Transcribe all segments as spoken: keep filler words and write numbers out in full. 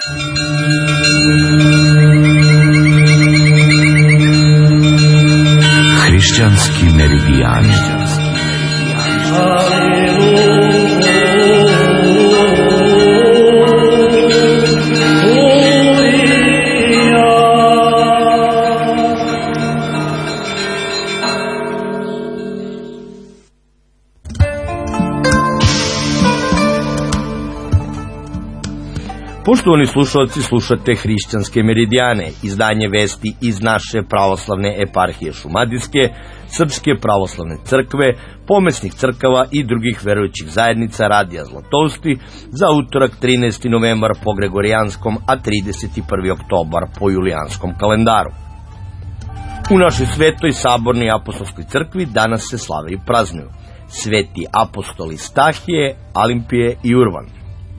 Hrišćanski meridijani. Poštovani slušalci, slušate Hrišćanske meridijane, izdanje vesti iz naše pravoslavne eparhije Šumadijske, Srpske pravoslavne crkve, pomesnih crkava i drugih verujućih zajednica Radija Zlatovsti za utorak trinaesti novembar po Gregorijanskom, a trideset prvi oktobar po Julijanskom kalendaru. U našoj svetoj sabornoj apostolskoj crkvi danas se slave i praznuju sveti apostoli Stahije, Alimpije i Urvan.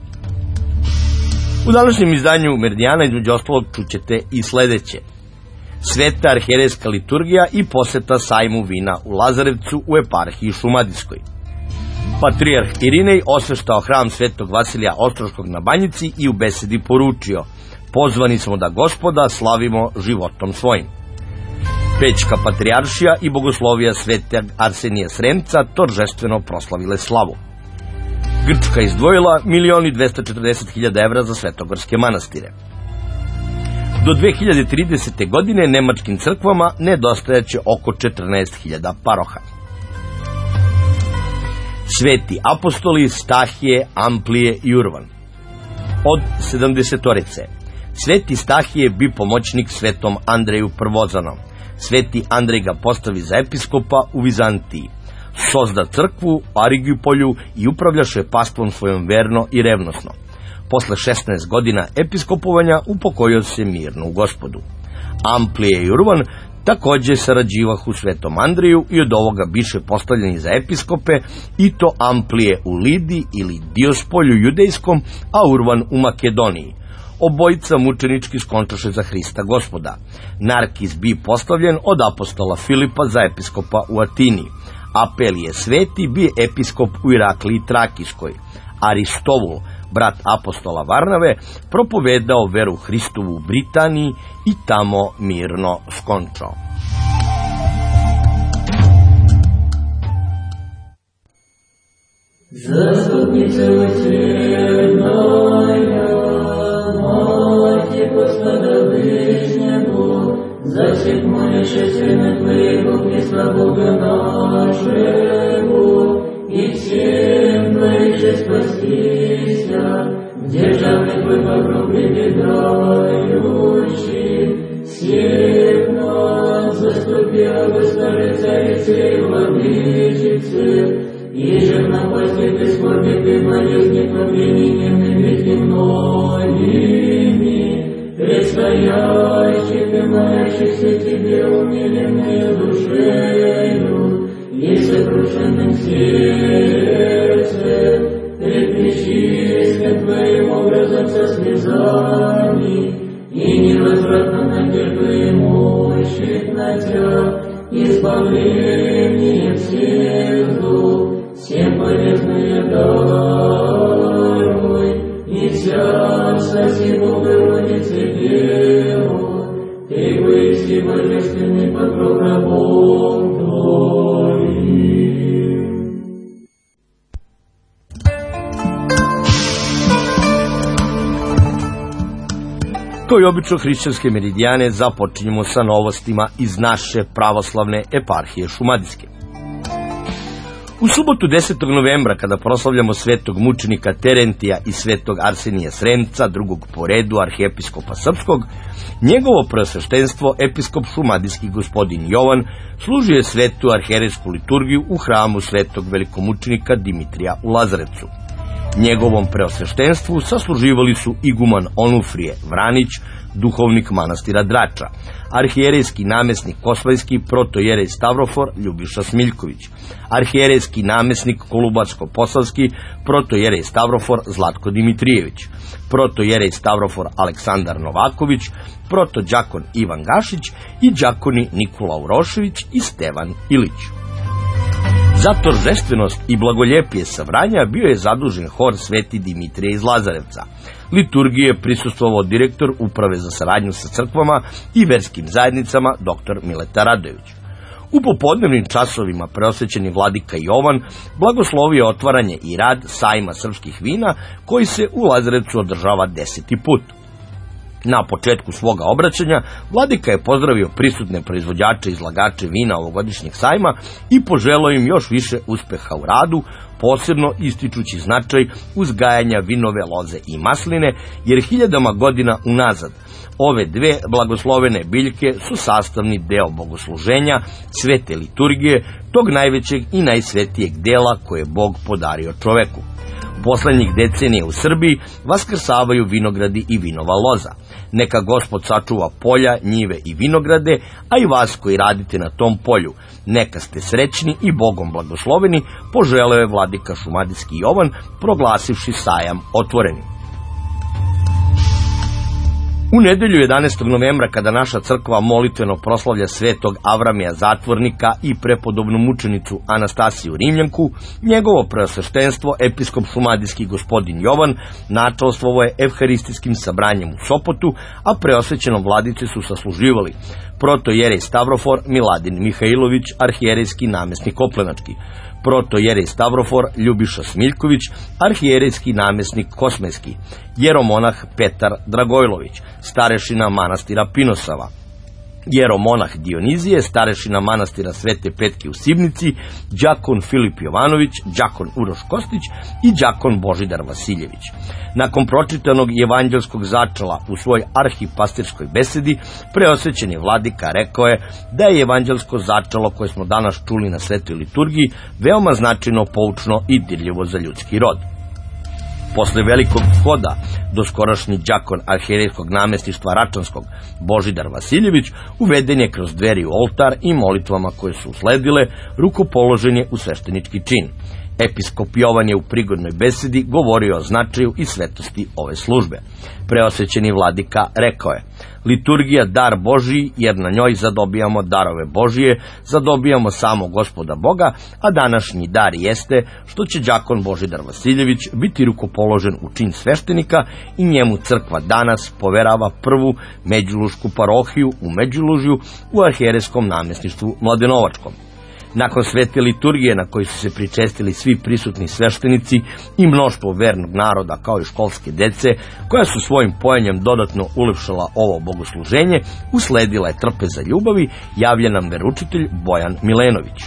U današnjem izdanju Meridijana između ostalog čućete i sledeće: sveta arhijerejska liturgija i poseta sajmu vina u Lazarevcu u eparhiji Šumadijskoj. Patrijarh Irinej osveštao hram svetog Vasilija Ostroškog na Banjici i u besedi poručio: pozvani smo da Gospoda slavimo životom svojim. Pećka patrijaršija i bogoslovija svetog Arsenija Sremca торжествено proslavile slavu. Grčka izdvojila milion i dvesta četrdeset hiljada evra za svetogorske manastire. Do dve hiljade tridesete. godine nemačkim crkvama nedostajaće oko četrnaest hiljada paroha. Sveti apostoli Stahije, Amplije i Urvan. Od sedamdesetorice. Sveti Stahije bi pomoćnik svetom Andreju Prvozanom. Sveti Andrej ga postavi za episkopa u Vizantiji. Sozda crkvu u Arigipolju i upravljaše pastvom svojom verno i revnosno. Posle šesnaest godina episkopovanja upokojio se mirno u Gospodu. Amplije i Urvan takođe sarađivahu svetom Andreju i od ovoga biše postavljeni za episkope, i to Amplije u Lidi ili Diospolju judejskom, a Urvan u Makedoniji. Obojica mučenički skončaše za Hrista Gospoda. Narkis bi postavljen od apostola Filipa za episkopa u Atini. Apelije sveti bi episkop u Irakliji Trakiskoj. Aristovul, brat apostola Varnave, propovedao veru Hristovu u Britaniji i tamo mirno skončao. Zastupnice усердная, Мати Господа Ближнего, засек молящийся на Твоего Христа Бога нашего, и всем Твоих спастися, державный Твой покров прибегающий, всех нас заступи, Господи, Царице и Владычице, и же в напасти Ты скорби Ты болезни повременными многими, предстоящих и молящихся Тебе умиленную душею и сокрушенным сердцем, пред пречистым Твоим образом со слезами и невозвратно надежду имущих на Тя, избавление всех зол, всем полезное даруй, и вся спаси Богородице Дева, Ты выси божественный покров рабов Твоим. Kao i obično Hrišćanske meridijane započinjemo sa novostima iz naše pravoslavne eparhije Šumadijske. U subotu desetog novembra, kada proslavljamo svetog mučenika Terentija i svetog Arsenija Sremca, drugog po redu arhijepiskopa srpskog, njegovo preosveštenstvo, episkop šumadijski gospodin Jovan, služio je svetu arhijerejsku liturgiju u hramu svetog velikomučenika Dimitrija u Lazarevcu. Njegovom preosveštenstvu sasluživali su iguman Onufrije Vranić, duhovnik manastira Drača, arhijerejski namesnik Kosvajski protojerej Stavrofor Ljubiša Smiljković, arhijerejski namesnik Kolubarsko-Posavski protojerej Stavrofor Zlatko Dimitrijević, protojerej Stavrofor Aleksandar Novaković, protođakon Ivan Gašić i đakoni Nikola Urošević i Stevan Ilić. Za торжествеnost i blagoljepije sabranja bio je zadužen hor Sveti Dimitrije iz Lazarevca. Liturgiji je prisustvovao direktor Uprave za saradnju sa crkvama i verskim zajednicama dr Mileta Radojević. U popodnevnim časovima preosvećeni vladika Jovan blagoslovio otvaranje i rad sajma srpskih vina koji se u Lazarevcu održava deseti put. Na početku svoga obraćanja vladika je pozdravio prisutne proizvođače i izlagače vina ovogodišnjeg sajma i poželao im još više uspeha u radu, posebno ističući značaj uzgajanja vinove loze i masline, jer hiljadama godina unazad ove dve blagoslovene biljke su sastavni deo bogosluženja, svete liturgije, tog najvećeg i najsvetijeg dela koje je Bog podario čoveku. Poslednjih decenija u Srbiji vaskrsavaju vinogradi i vinova loza. Neka Gospod sačuva polja, njive i vinograde, a i vas koji radite na tom polju. Neka ste srećni i Bogom blagosloveni, poželeo je vladika šumadijski Jovan, proglasivši sajam otvorenim. U nedelju jedanaestog novembra, kada naša crkva molitveno proslavlja svetog Avramija Zatvornika i prepodobnu mučenicu Anastasiju Rimljanku, njegovo preosveštenstvo, episkop šumadijski gospodin Jovan, načelstvovo je evharistijskim sabranjem u Sopotu, a preosvećenom vladici su sasluživali protojerej Stavrofor Miladin Mihajlović, arhijerejski namesnik Oplenački, protojerej Stavrofor Ljubiša Smiljković, arhijerejski namesnik Kosmajski, jeromonah Petar Dragojlović, starešina manastira Pinosava, jeromonah Dionizije, starešina manastira Svete Petke u Sibnici, đakon Filip Jovanović, đakon Uroš Kostić i đakon Božidar Vasiljević. Nakon pročitanog evanđelskog začela u svoj arhipastirskoj besedi, preosvećeni vladika rekao je da je evanđelsko začelo koje smo danas čuli na svetoj liturgiji veoma značajno, poučno i dirljivo za ljudski rod. Posle velikog shoda doskorašnji đakon arhijerejskog namestništva Račanskog Božidar Vasiljević uveden je kroz dveri u oltar i molitvama koje su usledile rukopoložen je u sveštenički čin. Episkop Jovan je u prigodnoj besedi govorio o značaju i svetosti ove službe. Preosvećeni vladika rekao je: liturgija dar Božiji, jer na njoj zadobijamo darove Božije, zadobijamo samo Gospoda Boga, a današnji dar jeste što će đakon Božidar Vasiljević biti rukopoložen u čin sveštenika i njemu crkva danas poverava prvu međulušku parohiju u Međulužju u arhijerejskom namestništvu Mladenovačkom. Nakon svete liturgije na kojoj su se pričestili svi prisutni sveštenici i mnoštvo vernog naroda kao i školske dece, koja su svojim pojenjem dodatno ulepšala ovo bogosluženje, usledila je trpeza ljubavi, javlja nam veručitelj Bojan Milenović.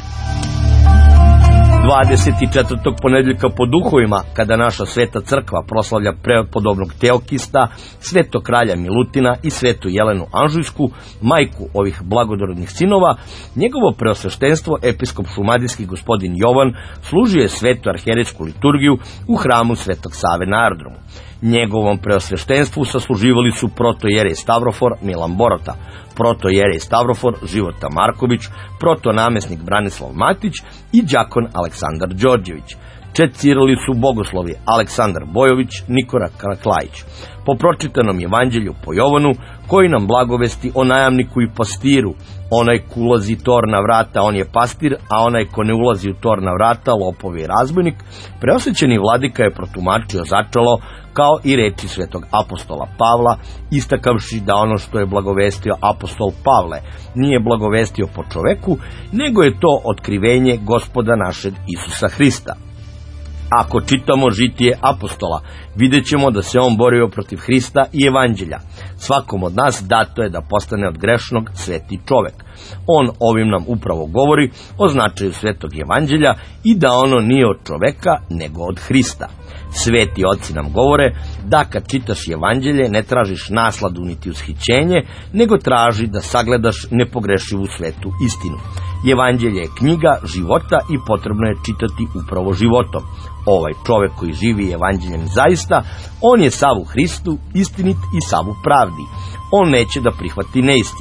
dvadeset četvrtog ponedeljka po duhovima, kada naša sveta crkva proslavlja prepodobnog Teokista, svetog kralja Milutina i svetu Jelenu Anžujsku, majku ovih blagodorodnih sinova, njegovo preosveštenstvo, episkop šumadijski gospodin Jovan, služio je svetu arhijerejsku liturgiju u hramu Svetog Save na aerodromu. Njegovom preosveštenstvu sasluživali su protojerej Stavrofor Milan Borota, protojerej Stavrofor Života Marković, protonamesnik Branislav Matić i đakon Aleksandar Đorđević. Čecirali su bogoslovi Aleksandar Bojović, Nikora Karaklajić. Po pročitanom evanđelju po Jovanu, koji nam blagovesti o najamniku i pastiru: onaj ko ulazi tor na vrata, on je pastir, a onaj ko ne ulazi u tor na vrata, lopov je razbojnik, preosvećeni vladika je protumačio začelo kao i reči svetog apostola Pavla, istakavši da ono što je blagovestio apostol Pavle nije blagovestio po čoveku, nego je to otkrivenje Gospoda našeg Isusa Hrista. Ako čitamo žitije apostola, vidjet ćemo da se on borio protiv Hrista i evanđelja. Svakom od nas dato je da postane od grešnog sveti čovek. On ovim nam upravo govori o značaju svetog evanđelja i da ono nije od čoveka, nego od Hrista. Sveti oci nam govore da kad čitaš evanđelje ne tražiš nasladu niti ushićenje, nego traži da sagledaš nepogrešivu svetu istinu. Evanđelje je knjiga života i potrebno je čitati upravo životom. Ovaj čovek koji živi evanđeljem zaista, on je sav u Hristu, istinit i sav u pravdi. On neće da prihvati neistinu.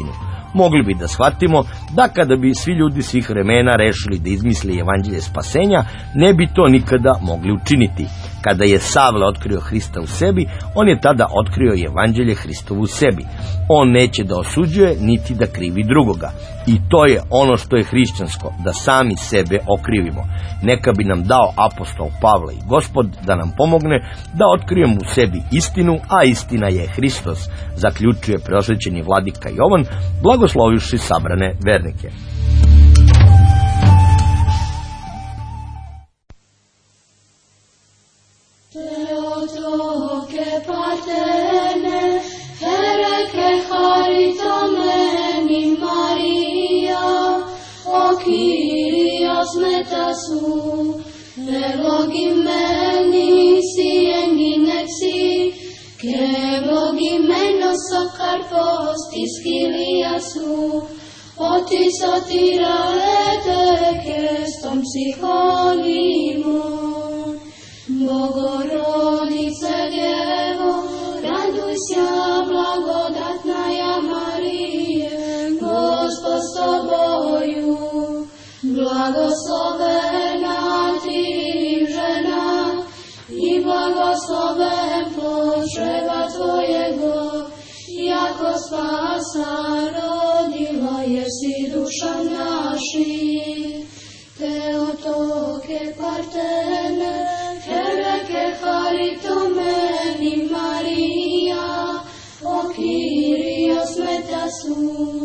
mogli bi da shvatimo da kada bi svi ljudi svih vremena rešili da izmisli evanđelje spasenja, ne bi to nikada mogli učiniti. Kada je Savle otkrio Hrista u sebi, on je tada otkrio i evanđelje Hristovu u sebi. On neće da osuđuje, niti da krivi drugoga. I to je ono što je hrišćansko, da sami sebe okrivimo. Neka bi nam dao apostol Pavle i Gospod da nam pomogne da otkrijemo u sebi istinu, a istina je Hristos, zaključuje preosvećeni vladika Jovan, blagoslovivši sabrane vernike. Teotoke partene, hereke charitomeni Maria, o Kyrios metasu, eulogimeni sienginexi, ke eulogimeno sokarpos tis Kyriasu, oti sotira etekestom psichonimon. Bogorodice Djevo, radujся, blagodatnaja Marije, Gospod s tobою, blagoslovena ti žena i blagosloven plod čreva tvojego, jako spasa rodila jesi duša naših. Teotoke partene, hereke charitomeni Maria, o Kyrios metasu,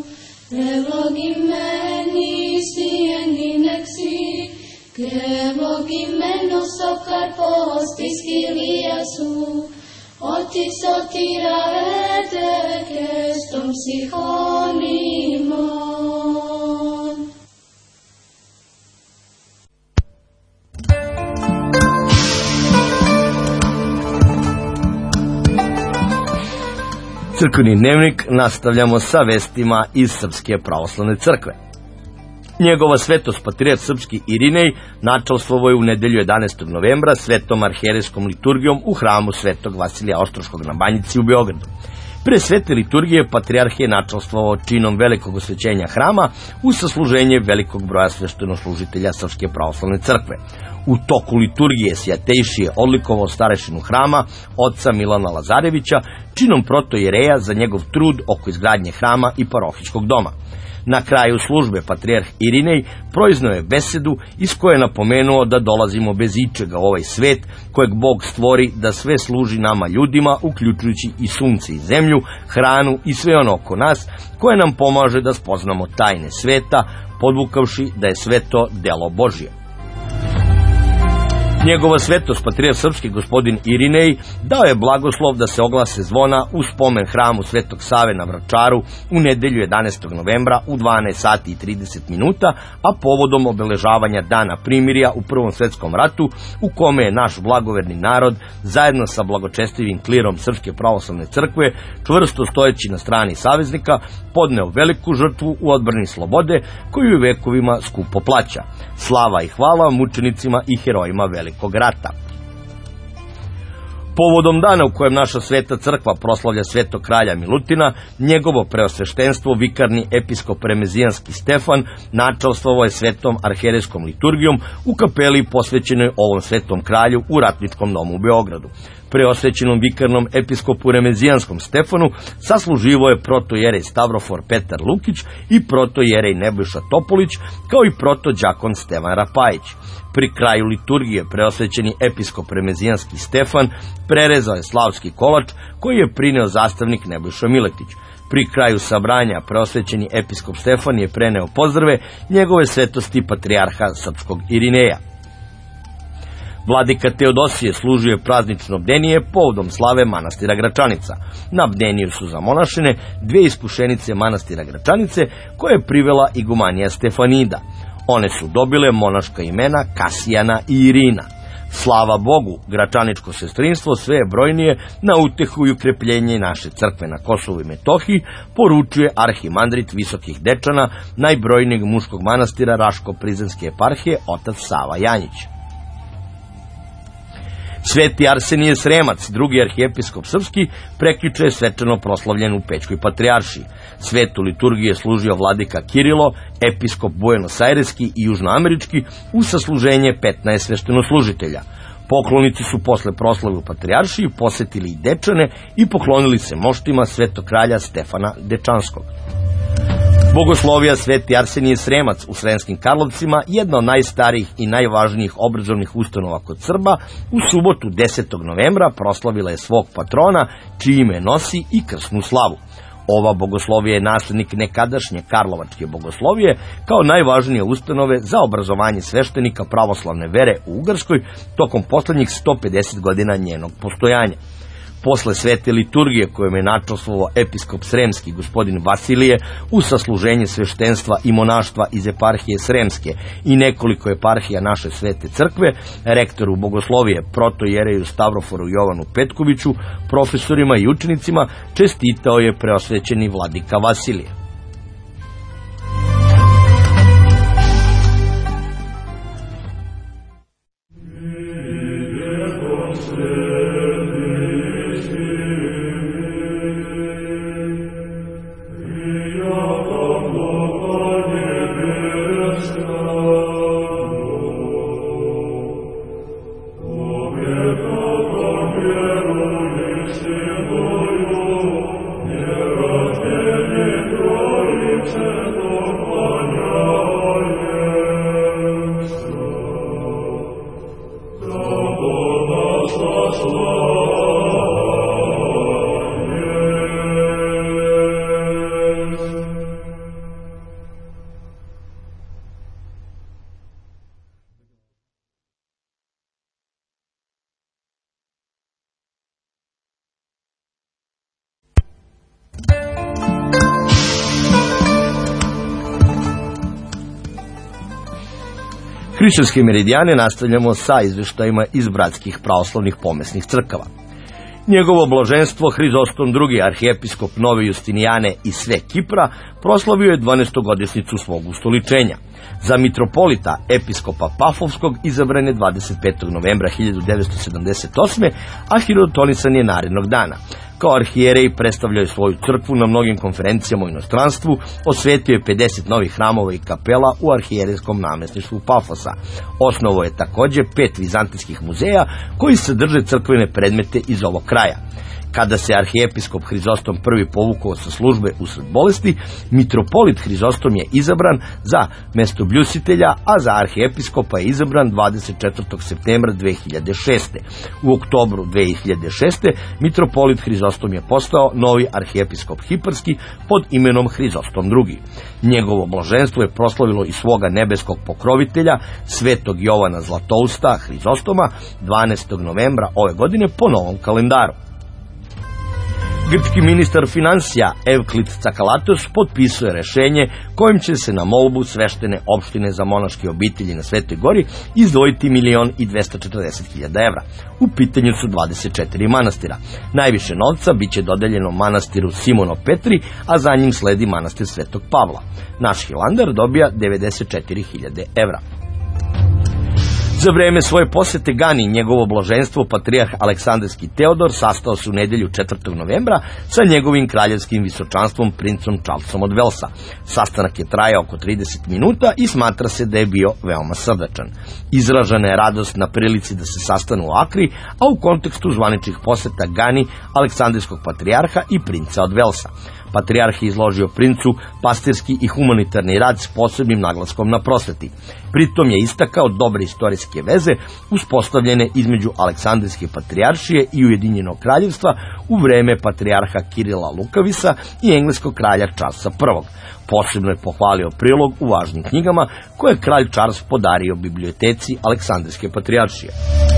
eulogimeni sienginexi, ke eulogimeno sokarpos tis Kyriasu, oti sotira etekestom psichonimon. Crkveni dnevnik nastavljamo sa vestima iz Srpske pravoslavne crkve. Njegova svetost patrijarh srpski Irinej načalstvovao je u nedelju jedanaestog novembra svetom arhijerejskom liturgijom u hramu svetog Vasilija Ostroškog na Banjici u Beogradu. Pre svete liturgije patrijarh je načalstvovao činom velikog osvećenja hrama u sasluženje velikog broja sveštenoslужitelja Srpske pravoslavne crkve. U toku liturgije Svjatejši je odlikovao starešinu hrama, oca Milana Lazarevića, činom protojereja za njegov trud oko izgradnje hrama i parohijskog doma. Na kraju službe patrijarh Irinej proizneo je besedu iz koje je napomenuo da dolazimo bez ičega u ovaj svet kojeg Bog stvori da sve služi nama ljudima, uključujući i sunce i zemlju, hranu i sve ono oko nas koje nam pomaže da spoznamo tajne sveta, podvukavši da je sve to delo Božje. Njegova svetost patrijarh srpski gospodin Irinej dao je blagoslov da se oglase zvona u spomen hramu Svetog Save na Vračaru u nedelju jedanaestog novembra u dvanaest sati i trideset minuta, a povodom obeležavanja dana primirja u Prvom svetskom ratu, u kome je naš blagoverni narod zajedno sa blagočestivim klirom Srpske pravoslavne crkve, čvrsto stojeći na strani saveznika, podneo veliku žrtvu u odbrani slobode koju vekovima skupo plaća. Slava i hvala mučenicima i herojima velikog rata. Povodom dana u kojem naša sveta crkva proslavlja svetog kralja Milutina, njegovo preosveštenstvo vikarni episkop remezijanski Stefan načalstvovao je svetom arhijerejskom liturgijom u kapeli posvećenoj ovom svetom kralju u Ratničkom domu u Beogradu. Preosvećenom vikarnom episkopu remezijanskom Stefanu sasluživo je protojerej Stavrofor Petar Lukić i protojerej Nebojša Topolić, kao i protođakon Stevan Rapajić. Pri kraju liturgije preosvećeni episkop remezijanski Stefan prerezao je slavski kolač koji je prineo zastavnik Nebojša Miletić. Pri kraju sabranja preosvećeni episkop Stefan je preneo pozdrave njegove svetosti patrijarha srpskog Irineja. Vladika Teodosije služio praznično bdenije povodom slave manastira Gračanica. Na bdeniju su zamonašene dve iskušenice manastira Gračanice koje je privela igumanija Stefanida. One su dobile monaška imena Kasijana i Irina. Slava Bogu, gračaničko sestrinstvo sve je brojnije na utehu i ukrepljenje naše crkve na Kosovu i Metohiji, poručuje arhimandrit Visokih Dečana, najbrojnijeg muškog manastira Raško-Prizrenske eparhije, otac Sava Janjić. Sveti Arsenije Sremac, drugi arhijepiskop srpski, prekjuče je svečano proslavljen u Pećkoj patrijaršiji. Svetu liturgiju je služio vladika Kirilo, episkop Buenos Aireski i južnoamerički, u sasluženje petnaest sveštenoslužitelja. Poklonici su posle proslave u patrijaršiji posetili i Dečane i poklonili se moštima svetog kralja Stefana Dečanskog. Bogoslovija Sveti Arsenije Sremac u Sremskim Karlovcima, jedna od najstarijih i najvažnijih obrazovnih ustanova kod Srba, u subotu desetog novembra proslavila je svog patrona, čije ime nosi i krsnu slavu. Ova bogoslovija je naslednik nekadašnje Karlovačke bogoslovije kao najvažnije ustanove za obrazovanje sveštenika pravoslavne vere u Ugarskoj tokom poslednjih sto pedeset godina njenog postojanja. Posle svete liturgije kojom je načastvovao episkop Sremski gospodin Vasilije u sasluženje sveštenstva i monaštva iz eparhije Sremske i nekoliko eparhija naše svete crkve, rektoru bogoslovije protojereju Stavroforu Jovanu Petkoviću, profesorima i učenicima čestitao je preosvećeni vladika Vasilije. Hrišćanske meridijane nastavljamo sa izveštajima iz bratskih pravoslavnih pomesnih crkava. Njegovo blaženstvo Hrizostom drugi, arhijepiskop Nove Justinijane i sve Kipra, proslavio je dvanaestogodišnjicu svog ustoličenja. Za mitropolita episkopa Pafovskog izabran je dvadeset petog novembra hiljadu devetsto sedamdeset osme. a hirotonisan je narednog dana. Kao arhijerej predstavljao je svoju crkvu na mnogim konferencijama u inostranstvu, osvetio je pedeset novih hramova i kapela u arhijerejskom namestništvu Pafosa. Osnovao je takođe pet vizantijskih muzeja koji sadrže crkvene predmete iz ovog kraja. Kada se arhijepiskop Hrizostom prvi povukao sa službe usled bolesti, mitropolit Hrizostom je izabran za mestobljusitelja, a za arhijepiskopa je izabran dvadeset četvrtog septembra dve hiljade šeste. U oktobru dve hiljade šeste. mitropolit Hrizostom je postao novi arhijepiskop Hiparski pod imenom Hrizostom drugi. Njegovo blaženstvo je proslavilo i svoga nebeskog pokrovitelja, svetog Jovana Zlatousta Hrizostoma, dvanaestog novembra ove godine po novom kalendaru. Grčki ministar finansija Evklid Cakalatos potpisuje rešenje kojim će se na molbu sveštene opštine za monaške obitelji na Svetoj Gori izdvojiti milion i dvesta četrdeset hiljada evra. U pitanju su dvadeset četiri manastira. Najviše novca biće dodeljeno manastiru Simono Petri, a za njim sledi manastir Svetog Pavla. Naš Hilandar dobija devedeset četiri hiljade evra. Za vreme svoje posete Gani, njegovo blaženstvo patrijarh Aleksandarski Teodor sastao se u nedelju četvrtog novembra sa njegovim kraljevskim visočanstvom princom Charlesom od Velsa. Sastanak je trajao oko trideset minuta i smatra se da je bio veoma srdačan. Izražena je radost na prilici da se sastanu u Akri, a u kontekstu zvaničnih poseta Gani, Aleksandarskog patrijarha i princa od Velsa. Patrijarh je izložio princu pastirski i humanitarni rad s posebnim naglaskom na prosveti. Pritom je istakao dobre istorijske veze uspostavljene između Aleksandarske patrijaršije i Ujedinjenog kraljevstva u vreme patrijarha Kirila Lukavisa i engleskog kralja Charlesa prvog. Posebno je pohvalio prilog u važnim knjigama koje je kralj Charles podario biblioteci Aleksandarske patrijaršije.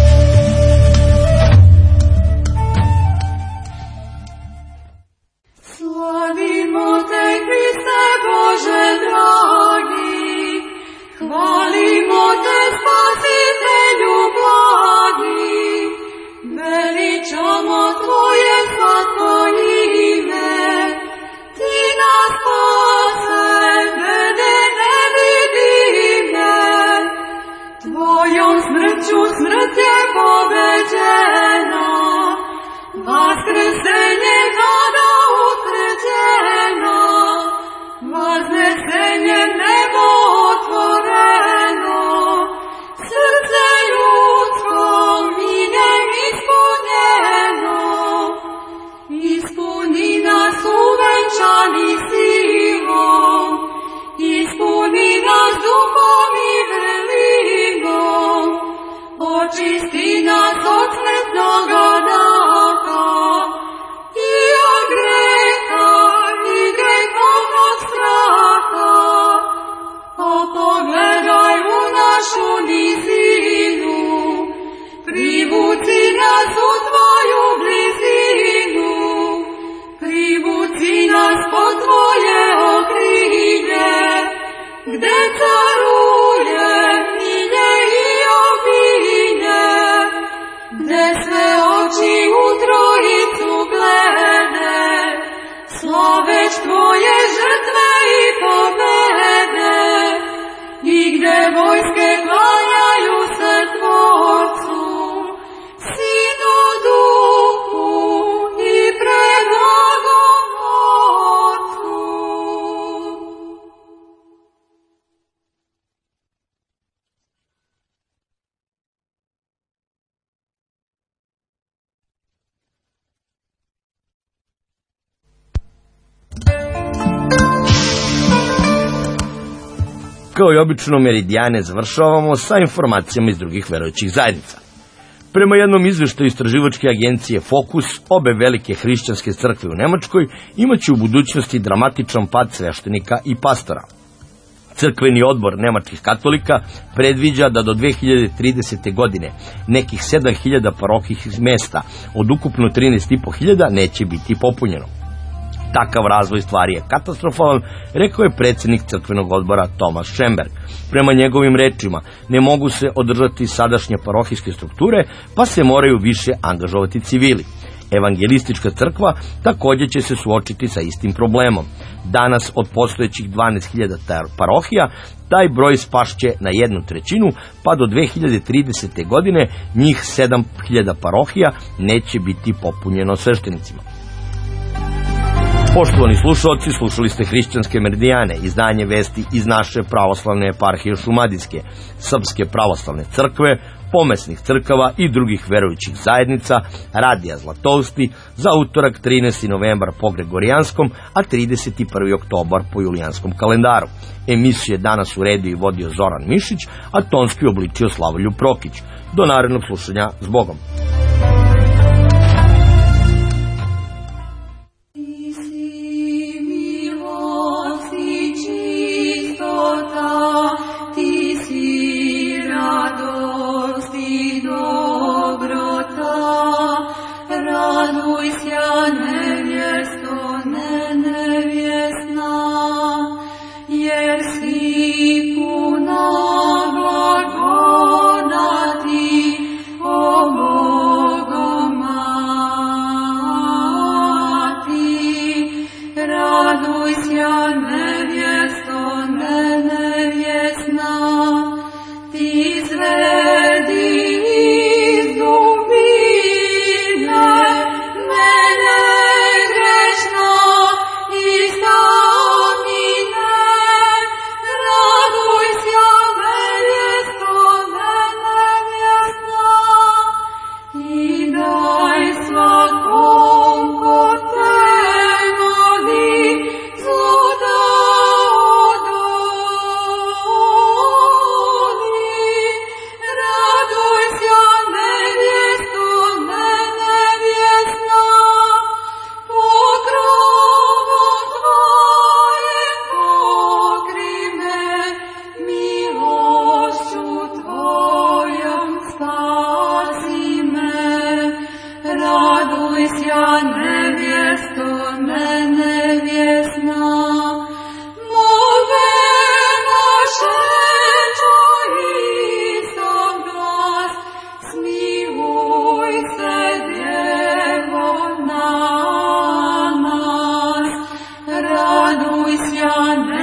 Slavimo te, Hriste Bože dragi, hvalimo te, Spasitelju blagi, veličamo tvoje slatko ime, ti nas spase, vede nevidime, tvojom smrću smrt je pobeđena. pojačani silom, ispuni nas duhom i velinom, očisti nas od smrtnoga daha i od greha i grehovnog straha. A pogledaj u našu nizinu, privuci nas u tvoju blizinu, privuci nas pod tvoje okrilje, gde caruje milje i obilje, gde sve oči u trojicu glede, slaveć tvoje žrtve i pobede, i gde vojske klanjaju se Tvorcu, Sinu, Duhu i preblagom Otcu. Kao i obično, meridijane završavamo sa informacijama iz drugih verujućih zajednica. Prema jednom izveštaju istraživačke agencije Fokus, obe velike hrišćanske crkve u Nemačkoj imaće u budućnosti dramatičan pad sveštenika i pastora. Crkveni odbor nemačkih katolika predviđa da do dve hiljade tridesete. godine nekih sedam hiljada parohijskih mesta od ukupno trinaest i po hiljada neće biti popunjeno. Takav razvoj stvari je katastrofalan, rekao je predsjednik crkvenog odbora Thomas Schemberg. Prema njegovim rečima, ne mogu se održati sadašnje parohijske strukture, pa se moraju više angažovati civili. Evangelistička crkva također će se suočiti sa istim problemom. Danas od postojećih dvanaest hiljada parohija, taj broj spašće na jednu trećinu, pa do dve hiljade tridesete. godine njih sedam hiljada parohija neće biti popunjeno sveštenicima. Poštovani slušalci, slušali ste Hrišćanske meridijane, izdanje vesti iz naše pravoslavne eparhije Šumadijske, Srpske pravoslavne crkve, pomesnih crkava i drugih verujućih zajednica, Radija Zlatousti, za utorak trinaesti novembar po Gregorijanskom, a trideset prvi oktobar po Julijanskom kalendaru. Emisiju je danas uredio i vodio Zoran Mišić, a tonski obličio Slavoljub Prokić. Do narednog slušanja, s Bogom! Radujся, nevjesto, ne nevjesna, jer si puna blagodati, o Bogomati. Radujся, nevjesto, ne nevjesna, ti zvedi iz dubine, mene grešna istamine. Radujся, nevjesto, ne nevjesna, i daj svakom ko te voli zluda odoli. Radujся, nevjesto, ne nevjesna, pokrovom tvojim pokri me, milošću tvojom spasi me. Radujся, nevjesto, ne nevjesna, molbe naše čuj sam glas, smiluj se, Djevo, na nas. Radujся,